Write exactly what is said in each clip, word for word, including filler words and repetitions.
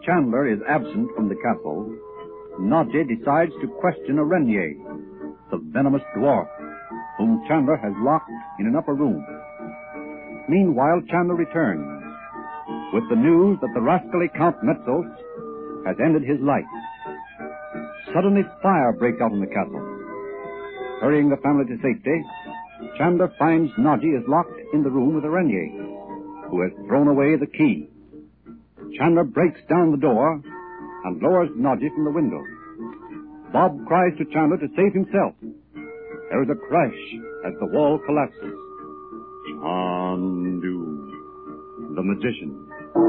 Chandler is absent from the castle, Nadji decides to question a Renier, the venomous dwarf, whom Chandler has locked in an upper room. Meanwhile, Chandler returns with the news that the rascally Count Metzos has ended his life. Suddenly, fire breaks out in the castle. Hurrying the family to safety, Chandler finds Nadji is locked in the room with the Renier, who has thrown away the key. Chandler breaks down the door and lowers Nadji from the window. Bob cries to Chandler to save himself. There is a crash as the wall collapses. Chandu, the magician.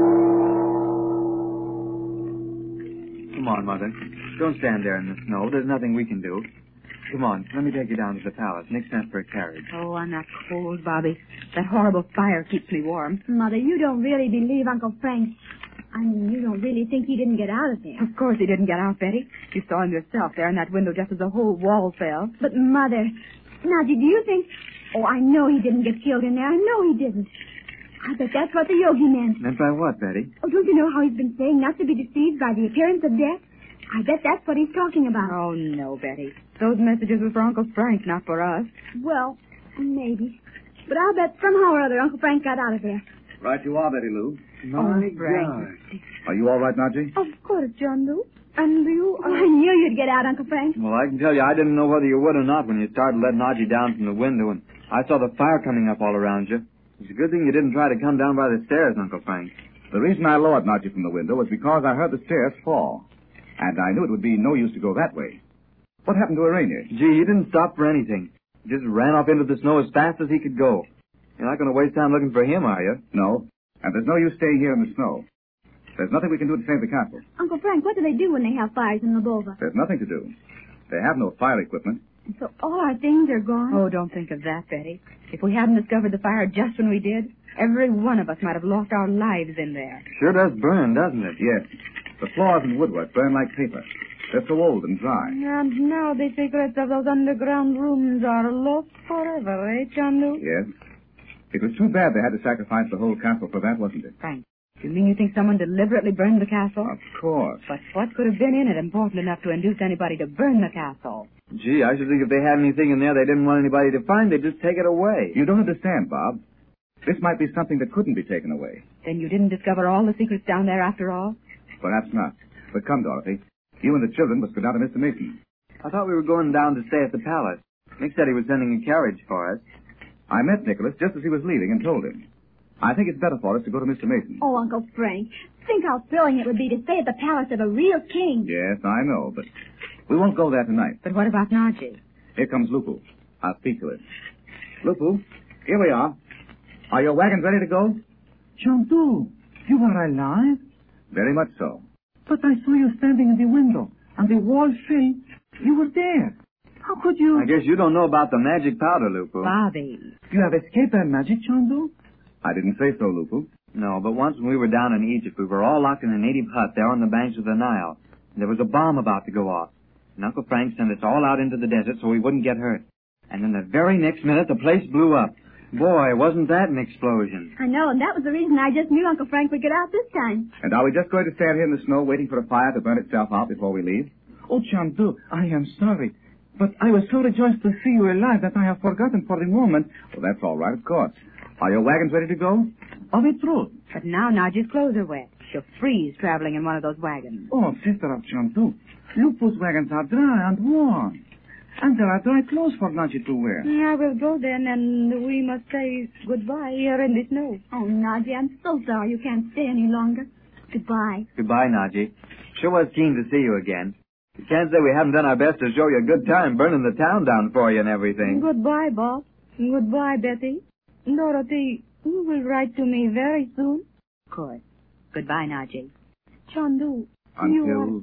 Come on, Mother. Don't stand there in the snow. There's nothing we can do. Come on, let me take you down to the palace. Nick sent for a carriage. Oh, I'm not cold, Bobby. That horrible fire keeps me warm. Mother, you don't really believe Uncle Frank. I mean, you don't really think he didn't get out of there. Of course he didn't get out, Betty. You saw him yourself there in that window just as the whole wall fell. But, Mother, Nadji, do you think... Oh, I know he didn't get killed in there. I know he didn't. I bet that's what the yogi meant. Meant by what, Betty? Oh, don't you know how he's been saying not to be deceived by the appearance of death? I bet that's what he's talking about. Oh, no, Betty. Those messages were for Uncle Frank, not for us. Well, maybe. But I'll bet somehow or other Uncle Frank got out of there. Right you are, Betty Lou. My oh, Frank. Are you all right, Nadji? Of course, John Lou. And you... Oh, I knew you'd get out, Uncle Frank. Well, I can tell you, I didn't know whether you would or not when you started letting Nadji down from the window, and I saw the fire coming up all around you. It's a good thing you didn't try to come down by the stairs, Uncle Frank. The reason I lowered Nadji from the window was because I heard the stairs fall. And I knew it would be no use to go that way. What happened to Arania? Gee, he didn't stop for anything. He just ran off into the snow as fast as he could go. You're not going to waste time looking for him, are you? No. And there's no use staying here in the snow. There's nothing we can do to save the castle. Uncle Frank, what do they do when they have fires in Lvova? There's nothing to do. They have no fire equipment. And so all our things are gone? Oh, don't think of that, Betty. If we hadn't discovered the fire just when we did, every one of us might have lost our lives in there. Sure does burn, doesn't it? Yes. The floors and woodwork burn like paper. They're so old and dry. And now the secrets of those underground rooms are lost forever, eh, Chandu? Yes. It was too bad they had to sacrifice the whole castle for that, wasn't it? Frank, you mean you think someone deliberately burned the castle? Of course. But what could have been in it important enough to induce anybody to burn the castle? Gee, I should think if they had anything in there they didn't want anybody to find, they'd just take it away. You don't understand, Bob. This might be something that couldn't be taken away. Then you didn't discover all the secrets down there after all? Perhaps not. But come, Dorothy. You and the children must go down to Mister Mason. I thought we were going down to stay at the palace. Nick said he was sending a carriage for us. I met Nicholas just as he was leaving and told him. I think it's better for us to go to Mister Mason. Oh, Uncle Frank, think how thrilling it would be to stay at the palace of a real king. Yes, I know, but we won't go there tonight. But what about Nadji? Here comes Lupu. I'll speak to him. Lupu, here we are. Are your wagons ready to go? Chandu, you are alive? Very much so. But I saw you standing in the window, and the wall fell. You were there. How could you... I guess you don't know about the magic powder, Lupu. Bobby. You have escaped by magic, Chandu? I didn't say so, Lupu. No, but once when we were down in Egypt, we were all locked in a native hut there on the banks of the Nile. And there was a bomb about to go off. And Uncle Frank sent us all out into the desert so we wouldn't get hurt. And then the very next minute, the place blew up. Boy, wasn't that an explosion. I know, and that was the reason I just knew Uncle Frank would get out this time. And are we just going to stand here in the snow waiting for a fire to burn itself out before we leave? Oh, Chandu, I am sorry. But I was so rejoiced to see you alive that I have forgotten for the moment. Well, that's all right, of course. Are your wagons ready to go? Of a truth. But now Nadji's clothes are wet. She'll freeze traveling in one of those wagons. Oh, sister of Chandu, Lupu's wagons are dry and warm. And there are dry clothes for Nadji to wear. I will go then, and we must say goodbye here in the snow. Oh, Nadji, I'm so sorry you can't stay any longer. Goodbye. Goodbye, Nadji. Sure was keen to see you again. You can't say we haven't done our best to show you a good time burning the town down for you and everything. Goodbye, Bob. Goodbye, Betty. Dorothy, you will write to me very soon. Of course. Goodbye, Nadji. Chandu, Until you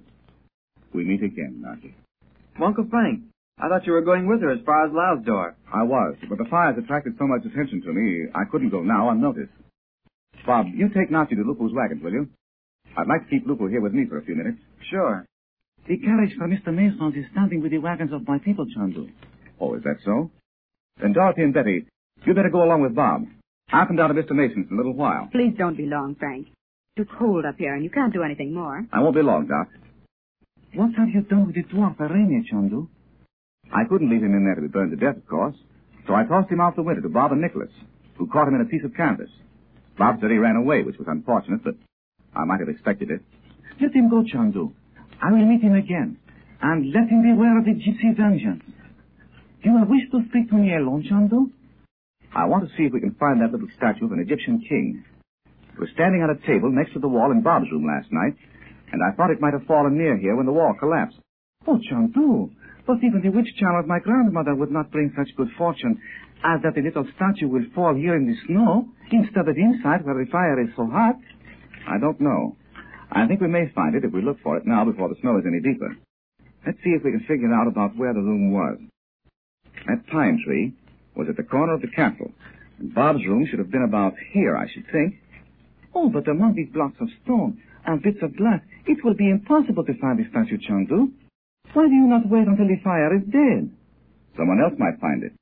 we meet again, Nadji. Uncle Frank, I thought you were going with her as far as Lau's door. I was, but the fires attracted so much attention to me, I couldn't go now unnoticed. Bob, you take Nadji to Lupu's wagons, will you? I'd like to keep Lupu here with me for a few minutes. Sure. The carriage for Mister Mason's is standing with the wagons of my people, Chandu. Oh, is that so? Then Dorothy and Betty, you better go along with Bob. I'll come down to Mister Mason's in a little while. Please don't be long, Frank. It's cold up here, and you can't do anything more. I won't be long, Doc. What have you done with the dwarf, Arrhenius, Chandu? I couldn't leave him in there to be burned to death, of course. So I tossed him out the window to Bob and Nicholas, who caught him in a piece of canvas. Bob said he ran away, which was unfortunate, but I might have expected it. Let him go, Chandu. I will meet him again, and let him beware of the gypsy vengeance. Do you wish to speak to me alone, Chandu? I want to see if we can find that little statue of an Egyptian king. It was standing on a table next to the wall in Bob's room last night, and I thought it might have fallen near here when the wall collapsed. Oh, Chandu, but even the witch charm of my grandmother would not bring such good fortune as that the little statue will fall here in the snow instead of inside where the fire is so hot. I don't know. I think we may find it if we look for it now before the snow is any deeper. Let's see if we can figure out about where the room was. That pine tree was at the corner of the castle, and Bob's room should have been about here, I should think. Oh, but among these blocks of stone and bits of glass, it will be impossible to find the statue, Chandu. Why do you not wait until the fire is dead? Someone else might find it.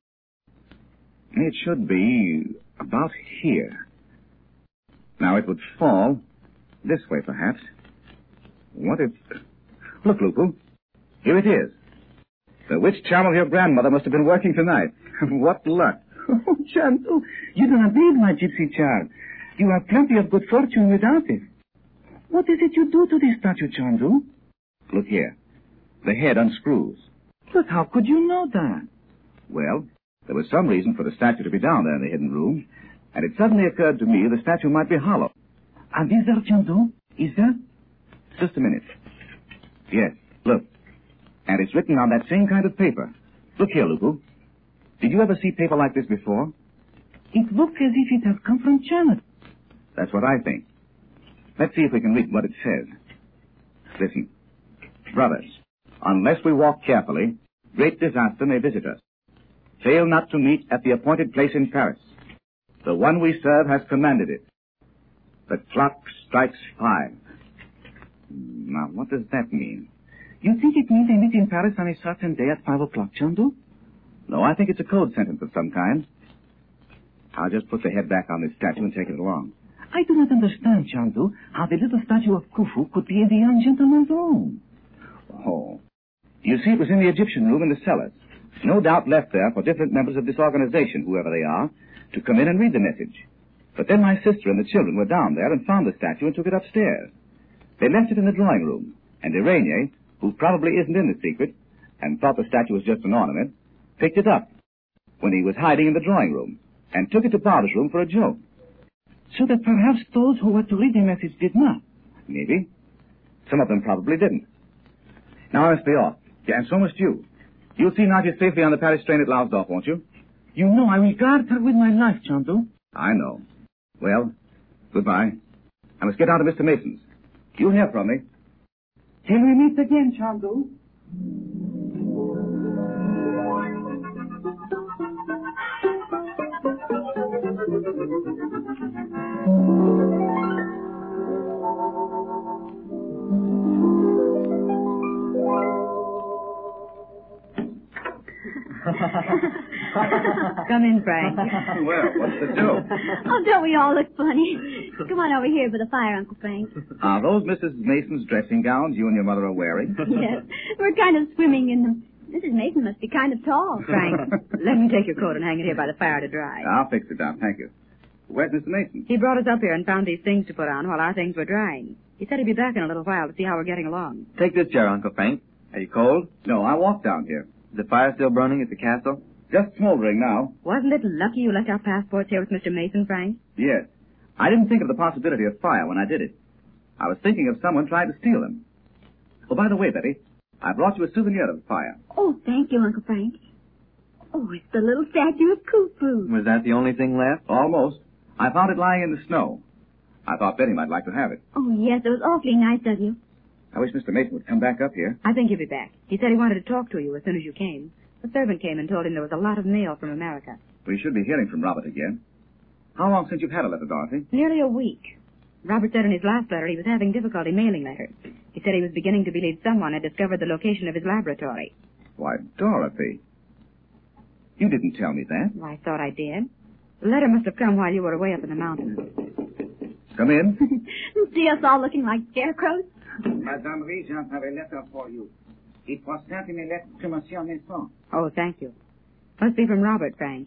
It should be about here. Now, it would fall this way, perhaps. What if... Look, Lupu. Here it is. The witch charm of your grandmother must have been working tonight. What luck. Oh, Chandu, you do not need my gypsy charm. You have plenty of good fortune without it. What is it you do to this statue, Chandu? Look here. The head unscrews. But how could you know that? Well, there was some reason for the statue to be down there in the hidden room, and it suddenly occurred to me the statue might be hollow. And is there, Chandu? Is there? Just a minute. Yes, look. And it's written on that same kind of paper. Look here, Lupu. Did you ever see paper like this before? It looks as if it has come from China. That's what I think. Let's see if we can read what it says. Listen. Brothers, unless we walk carefully, great disaster may visit us. Fail not to meet at the appointed place in Paris. The one we serve has commanded it. The clock strikes five. Now, what does that mean? You think it means they meet in Paris on a certain day at five o'clock, Chandu? No, I think it's a code sentence of some kind. I'll just put the head back on this statue and take it along. I do not understand, Chandu, how the little statue of Khufu could be in the young gentleman's room. Oh. You see, it was in the Egyptian room in the cellars. No doubt left there for different members of this organization, whoever they are, to come in and read the message. But then my sister and the children were down there and found the statue and took it upstairs. They left it in the drawing room, and Irene, who probably isn't in the secret, and thought the statue was just an ornament, picked it up when he was hiding in the drawing room, and took it to Bob's room for a joke. So that perhaps those who were to read the message did not. Maybe. Some of them probably didn't. Now I must be off. Yeah, and so must you. You'll see Nadia safely on the Paris train at Lausdorff, won't you? You know I will guard her with my life, Chandu. I know. Well, goodbye. I must get down to Mister Mason's. You'll hear from me. Till we meet again, Chandu. Come in, Frank. Well, what's the dope? Oh, don't we all look funny? Come on over here by the fire, Uncle Frank. Are those Missus Mason's dressing gowns you and your mother are wearing? Yes, we're kind of swimming in them. Missus Mason must be kind of tall. Frank, let me take your coat and hang it here by the fire to dry. I'll fix it, Doc. Thank you. Where's Mister Mason? He brought us up here and found these things to put on while our things were drying. He said he'd be back in a little while to see how we're getting along. Take this chair, Uncle Frank. Are you cold? No, I walked down here. Is the fire still burning at the castle? Just smoldering now. Wasn't it lucky you left our passports here with Mister Mason, Frank? Yes. I didn't think of the possibility of fire when I did it. I was thinking of someone trying to steal them. Oh, by the way, Betty, I brought you a souvenir of the fire. Oh, thank you, Uncle Frank. Oh, it's the little statue of Khufu. Was that the only thing left? Almost. I found it lying in the snow. I thought Betty might like to have it. Oh, yes, it was awfully nice of you. I wish Mister Mason would come back up here. I think he'll be back. He said he wanted to talk to you as soon as you came. The servant came and told him there was a lot of mail from America. We should be hearing from Robert again. How long since you've had a letter, Dorothy? Nearly a week. Robert said in his last letter he was having difficulty mailing letters. He said he was beginning to believe someone had discovered the location of his laboratory. Why, Dorothy. You didn't tell me that. Well, I thought I did. The letter must have come while you were away up in the mountains. Come in. See us all looking like scarecrows? Madame Regent have a letter for you. It was sent in a letter to Monsieur Nesson. Oh, thank you. Must be from Robert, Frank.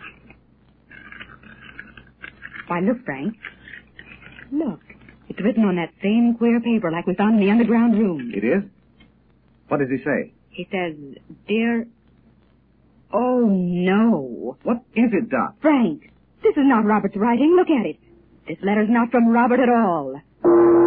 Why, look, Frank. Look. It's written on that same queer paper like we found in the underground room. It is? What does he say? He says, dear... Oh, no. What is it, Doc? Frank, this is not Robert's writing. Look at it. This letter's not from Robert at all.